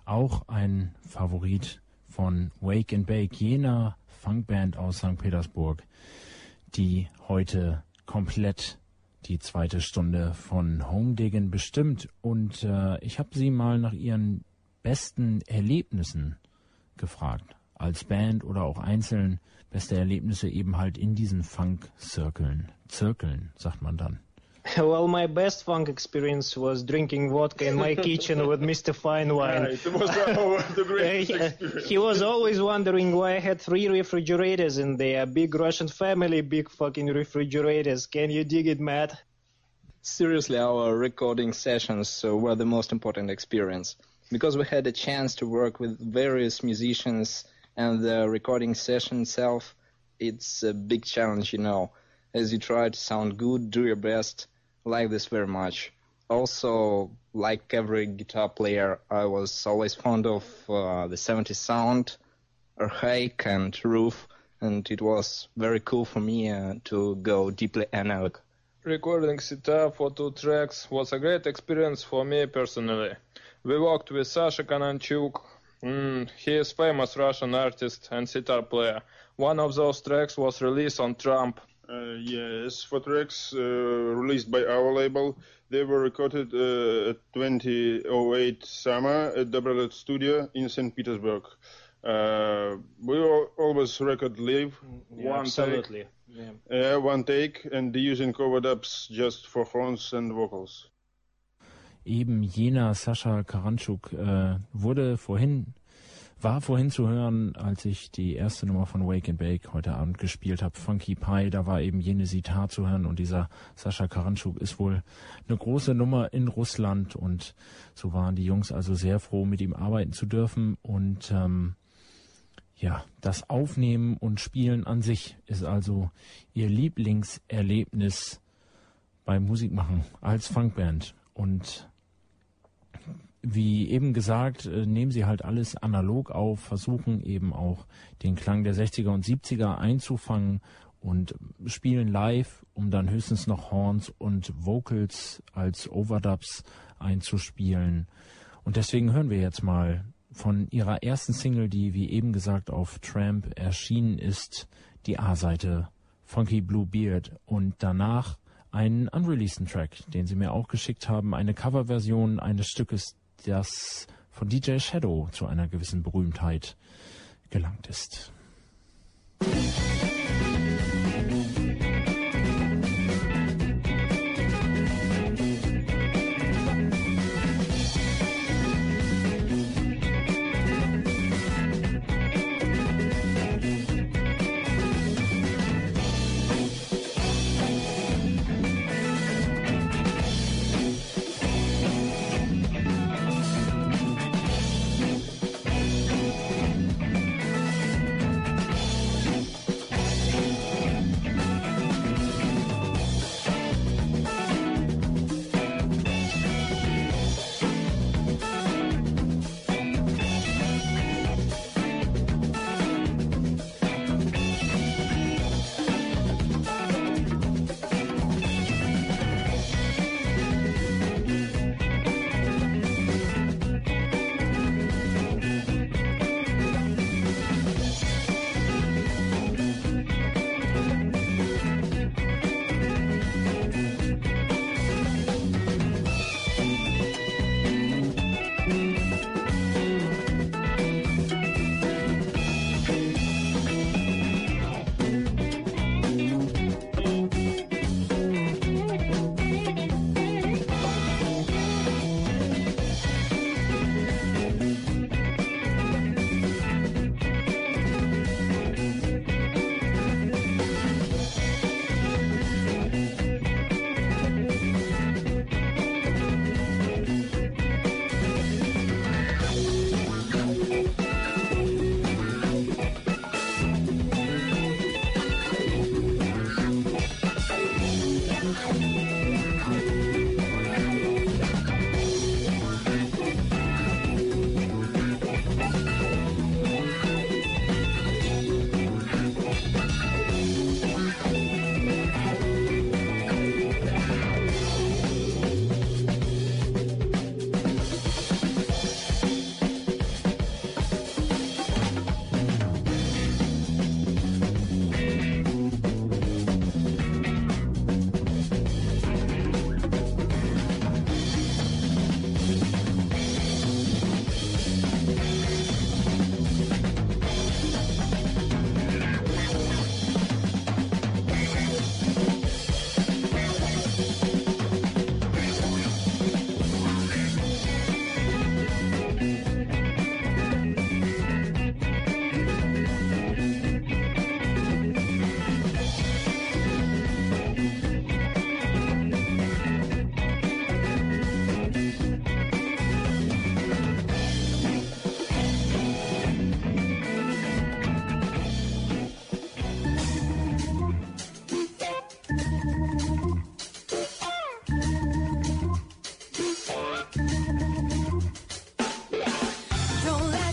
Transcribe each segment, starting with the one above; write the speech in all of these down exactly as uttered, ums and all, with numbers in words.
auch ein Favorit von Wake and Bake, jener Funkband aus Sankt Petersburg, die heute komplett die zweite Stunde von Home Diggin' bestimmt. Und äh, ich habe sie mal nach ihren besten Erlebnissen gefragt, als Band oder auch einzeln. Beste Erlebnisse eben halt in diesen Funk-Zirkeln. Zirkeln, sagt man dann. Well, my best funk experience was drinking vodka in my kitchen with Mister Fine Wine. Yeah, it was uh, the greatest experience. He was always wondering why I had three refrigerators in there. Big Russian family, big fucking refrigerators. Can you dig it, Matt? Seriously, our recording sessions uh, were the most important experience because we had a chance to work with various musicians, and the recording session itself, it's a big challenge, you know. As you try to sound good, do your best. Like this very much. Also, like every guitar player, I was always fond of uh, the seventies sound, archaic and rough, and it was very cool for me uh, to go deeply analog. Recording setup for two tracks was a great experience for me personally. We worked with Sasha Kananchuk. Mm, he is famous Russian artist and sitar player. One of those tracks was released on Trump. Uh, yes, for tracks uh, released by our label, they were recorded uh, at twenty oh eight summer at Dobrolet Studio in Saint Petersburg. Uh, we all, always record live, Yeah, one absolutely. take, Yeah. uh, one take, and using overdubs just for horns and vocals. Eben jener Sascha Karanchuk äh, wurde vorhin War vorhin zu hören, als ich die erste Nummer von Wake and Bake heute Abend gespielt habe, Funky Pie, da war eben jene Sitar zu hören, und dieser Sascha Karanchuk ist wohl eine große Nummer in Russland, und so waren die Jungs also sehr froh, mit ihm arbeiten zu dürfen. Und ähm, ja, das Aufnehmen und Spielen an sich ist also ihr Lieblingserlebnis beim Musikmachen als Funkband. Und wie eben gesagt, nehmen sie halt alles analog auf, versuchen eben auch den Klang der sechziger und siebziger einzufangen und spielen live, um dann höchstens noch Horns und Vocals als Overdubs einzuspielen. Und deswegen hören wir jetzt mal von ihrer ersten Single, die wie eben gesagt auf Tramp erschienen ist, die A-Seite Funky Blue Beard, und danach einen unreleaseden Track, den sie mir auch geschickt haben, eine Coverversion eines Stückes, das von D J Shadow zu einer gewissen Berühmtheit gelangt ist.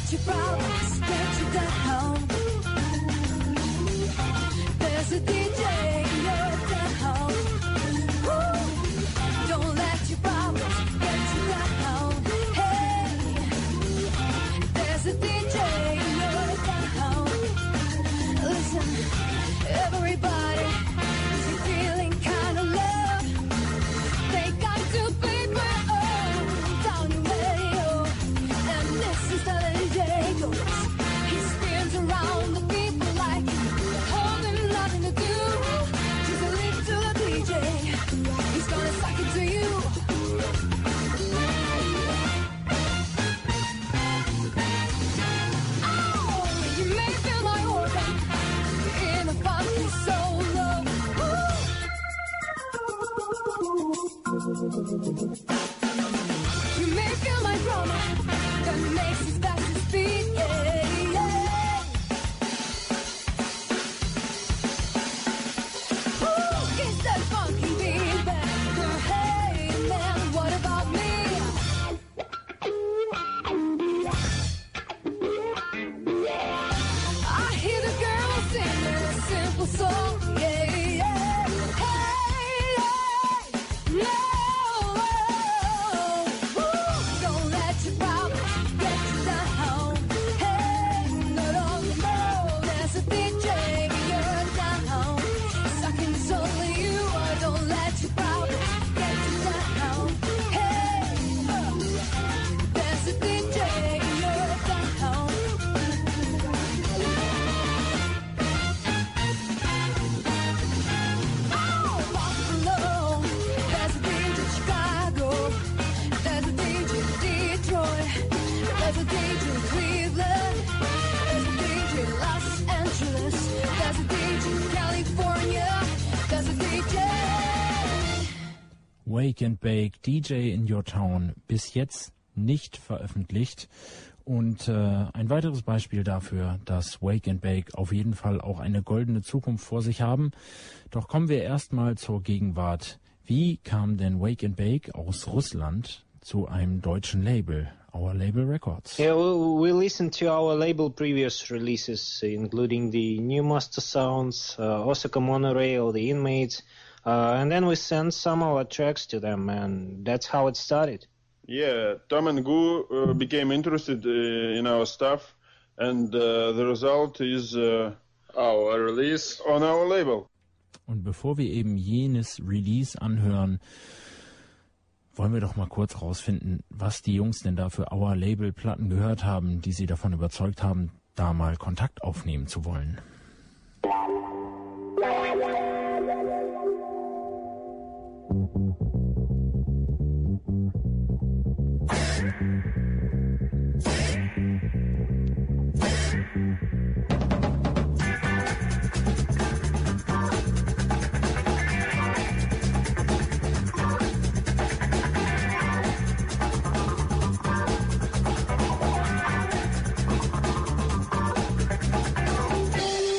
let your problems get you down. There's a D J in your town. Woo. Don't let your problems get you down. Hey, there's a D J in your town. Listen, everybody is feeling kind of love. They got to be my own down the radio. And this is the D J goes. He spins around the people like holding nothing to do. Just a little D J. He's gonna suck it to you. Oh, you may feel my organ in a funky solo. You may feel my drama that makes his fastest beat. Yeah, yeah. Ooh, it's that funky beat back. Hey man, what about me? I hear the girls sing a simple song. Yeah, yeah. Hey, hey, no. Ooh, don't let your problems get you down. Hey, no, no, no. There's a D J in your town. Sucking solely you. Don't let your problems get you down. Hey, there's a D J in your town. Oh, Buffalo, there's a D J Chicago, there's a D J Detroit, there's a D J Cleveland, there's a D J Los Angeles, there's a D J California, there's a D J. Wake and Bake, D J in Your Town, bis jetzt nicht veröffentlicht. Und äh, ein weiteres Beispiel dafür, dass Wake and Bake auf jeden Fall auch eine goldene Zukunft vor sich haben. Doch kommen wir erstmal zur Gegenwart. Wie kam denn Wake and Bake aus Russland zu einem deutschen Label, Our Label Records? Yeah, we, we listened to our label previous releases, including the New Master Sounds, uh, Osaka Monorail, The Inmates, uh, and then we sent some of our tracks to them, and that's how it started. Yeah, Tom and Gu uh, became interested uh, in our stuff, and uh, the result is uh, Our release. on our label. Und bevor wir eben jenes Release anhören, wollen wir doch mal kurz rausfinden, was die Jungs denn da für Our Label Platten gehört haben, die sie davon überzeugt haben, da mal Kontakt aufnehmen zu wollen. Hey,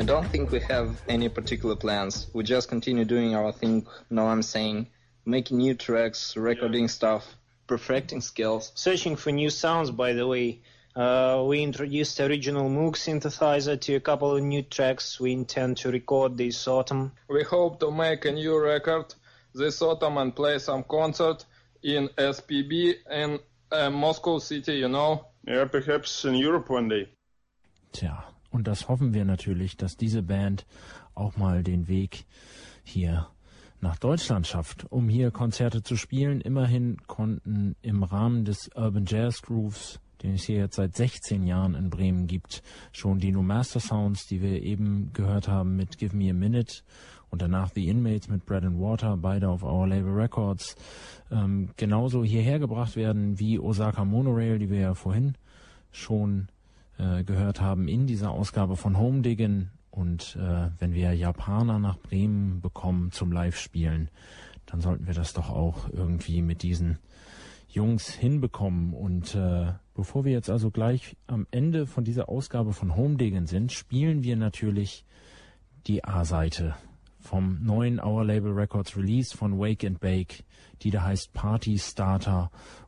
I don't think we have any particular plans. We just continue doing our thing, know what I'm saying, making new tracks, recording stuff, perfecting skills. Searching for new sounds, by the way. Uh, we introduced original Moog synthesizer to a couple of new tracks we intend to record this autumn. We hope to make a new record this autumn and play some concert in S P B in uh, Moscow City, you know. Yeah, perhaps in Europe one day. Tja, und das hoffen wir natürlich, dass diese Band auch mal den Weg hier nach Deutschland schafft, um hier Konzerte zu spielen. Immerhin konnten im Rahmen des Urban Jazz Grooves, den es hier jetzt seit sechzehn Jahren in Bremen gibt, schon die No Master Sounds, die wir eben gehört haben mit Give Me a Minute und danach The Inmates mit Bread and Water, beide auf Our Label Records, ähm, genauso hierher gebracht werden wie Osaka Monorail, die wir ja vorhin schon äh, gehört haben in dieser Ausgabe von Home Diggin'. Und äh, wenn wir Japaner nach Bremen bekommen zum Live-Spielen, dann sollten wir das doch auch irgendwie mit diesen Jungs hinbekommen. Und äh, bevor wir jetzt also gleich am Ende von dieser Ausgabe von Home Diggin' sind, spielen wir natürlich die A-Seite vom neuen Our Label Records Release von Wake and Bake, die da heißt Party Starter.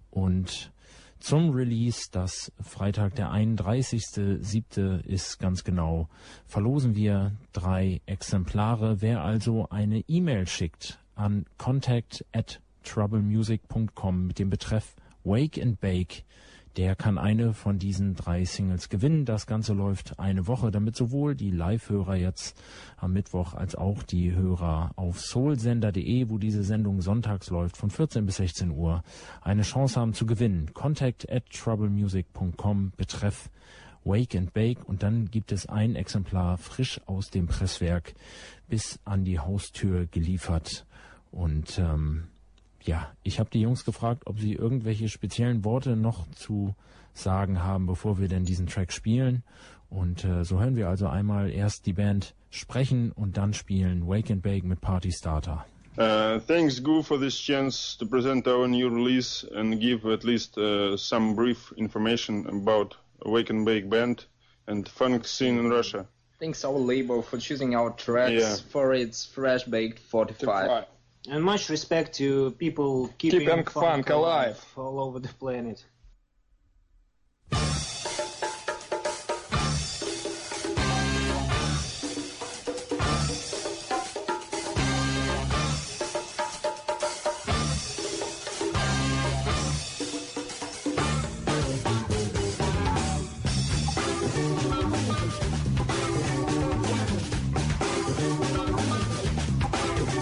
Und zum Release, das Freitag der einunddreißigster siebter ist ganz genau, verlosen wir drei Exemplare. Wer also eine E-Mail schickt an contact at troublemusic punkt com mit dem Betreff Wake and Bake, der kann eine von diesen drei Singles gewinnen. Das Ganze läuft eine Woche, damit sowohl die Live-Hörer jetzt am Mittwoch als auch die Hörer auf soulsender punkt de, wo diese Sendung sonntags läuft, von vierzehn bis sechzehn Uhr, eine Chance haben zu gewinnen. contact at troublemusic punkt com, Betreff Wake and Bake, und dann gibt es ein Exemplar frisch aus dem Presswerk bis an die Haustür geliefert. Und ähm, ja, ich habe die Jungs gefragt, ob sie irgendwelche speziellen Worte noch zu sagen haben, bevor wir denn diesen Track spielen. Und äh, so hören wir also einmal erst die Band sprechen und dann spielen Wake and Bake mit Party Starter. Uh, thanks, Gu, for this chance to present our new release and give at least uh, some brief information about Wake and Bake band and funk scene in Russia. Thanks our label for choosing our tracks Yeah. for its Fresh Baked forty-five. And much respect to people keeping, Keeping funk alive. all over the planet.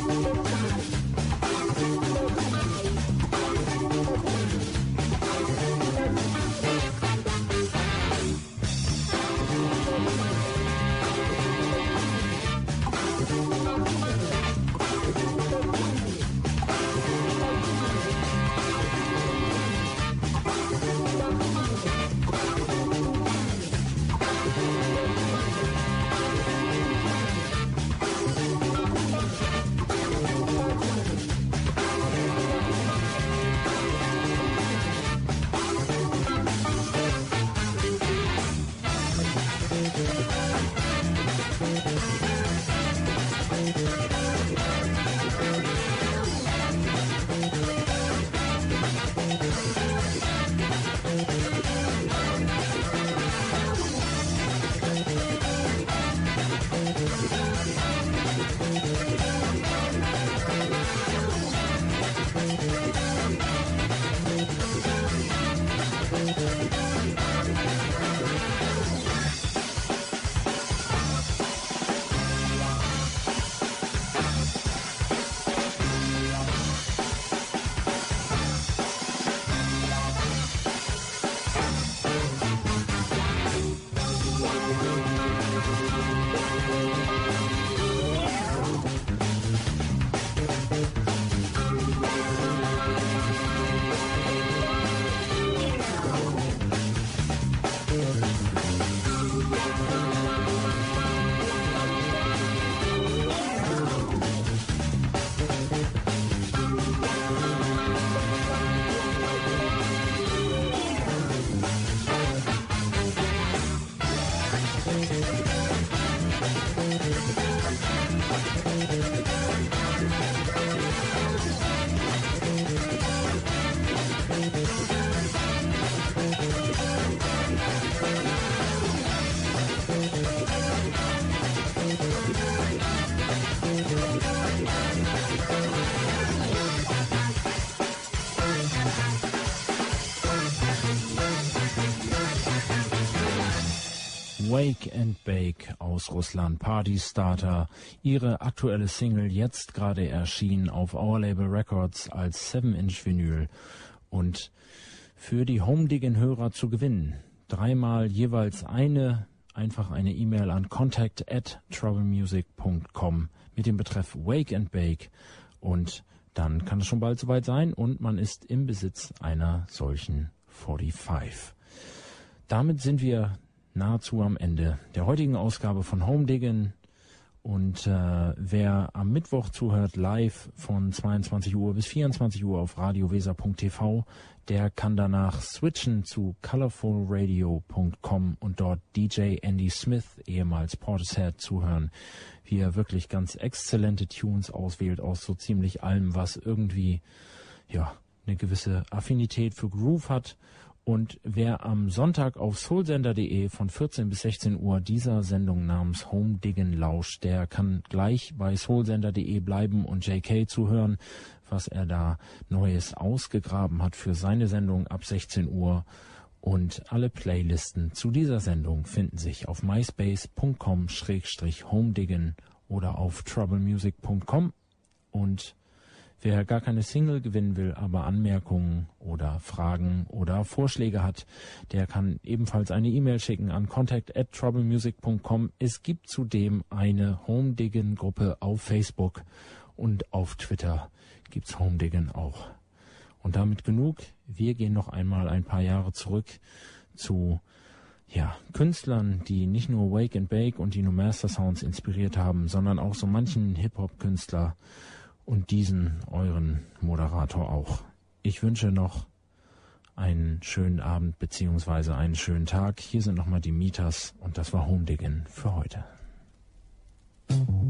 Thank Wake and Bake aus Russland, Party Starter. Ihre aktuelle Single, jetzt gerade erschienen auf Our Label Records als seven inch Vinyl. Und für die Home-Diggin-Hörer zu gewinnen, dreimal jeweils eine, einfach eine E-Mail an contact at troublemusic dot com mit dem Betreff Wake and Bake. Und dann kann es schon bald soweit sein und man ist im Besitz einer solchen forty-five. Damit sind wir nahezu am Ende der heutigen Ausgabe von Home Diggin'. Und äh, wer am Mittwoch zuhört, live von zweiundzwanzig Uhr bis vierundzwanzig Uhr auf radio weser punkt t v, der kann danach switchen zu colorful radio punkt com und dort D J Andy Smith, ehemals Portishead, zuhören, wie er wirklich ganz exzellente Tunes auswählt aus so ziemlich allem, was irgendwie ja eine gewisse Affinität für Groove hat. Und wer am Sonntag auf soulsender punkt de von vierzehn bis sechzehn Uhr dieser Sendung namens Home Diggin' lauscht, der kann gleich bei soulsender punkt de bleiben und J K zuhören, was er da Neues ausgegraben hat für seine Sendung ab sechzehn Uhr. Und alle Playlisten zu dieser Sendung finden sich auf myspace punkt com slash homediggin oder auf troublemusic punkt com. Und wer gar keine Single gewinnen will, aber Anmerkungen oder Fragen oder Vorschläge hat, der kann ebenfalls eine E-Mail schicken an contact at troublemusic punkt com. Es gibt zudem eine Home Diggin Gruppe auf Facebook und auf Twitter gibt's Home Diggin auch. Und damit genug. Wir gehen noch einmal ein paar Jahre zurück zu ja, Künstlern, die nicht nur Wake and Bake und die No Master Sounds inspiriert haben, sondern auch so manchen Hip-Hop-Künstler und diesen, euren Moderator auch. Ich wünsche noch einen schönen Abend beziehungsweise einen schönen Tag. Hier sind nochmal die Meters und das war Home Diggin' für heute.